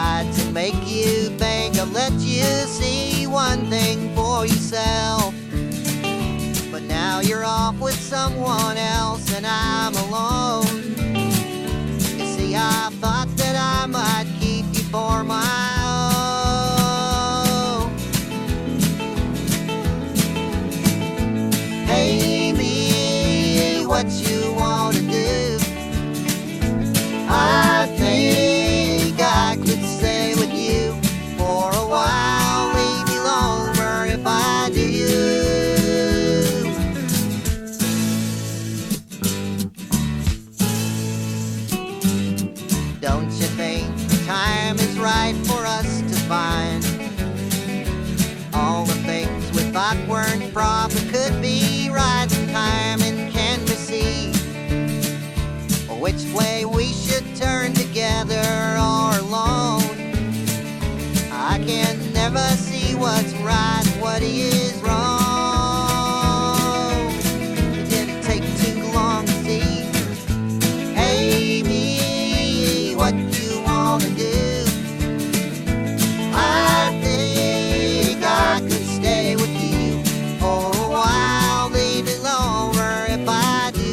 tried to make you think I'd let you see one thing for yourself. But now you're off with someone else and I'm alone. You see, I thought that I might keep you for my own. Hey me, what you wanna do? I think I could stay with you for a while, leave you longer if I do. Don't you think the time is right for us to find all the things we thought weren't probably could be right in time, and can we see which way we should turn together or alone? I can never see what's right and what is wrong. Did it take too long to see? Hey me, what you wanna do? I think I could stay with you for a while, leave it longer if I do.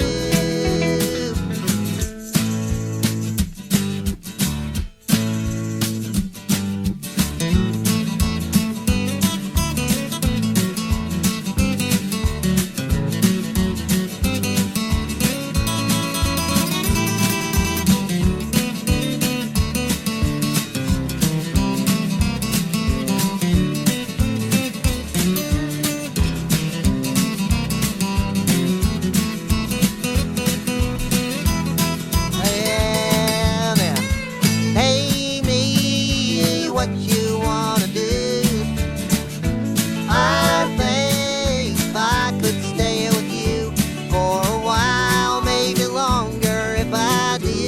Hey me, what you wanna do? I think I could stay with you for a while, maybe longer if I do.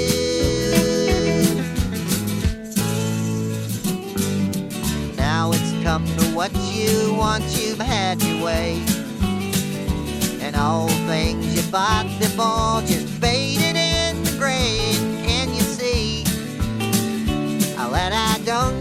Now it's come to what you want, you've had your way, and all things you thought before just faded in the gray. Can you see that I don't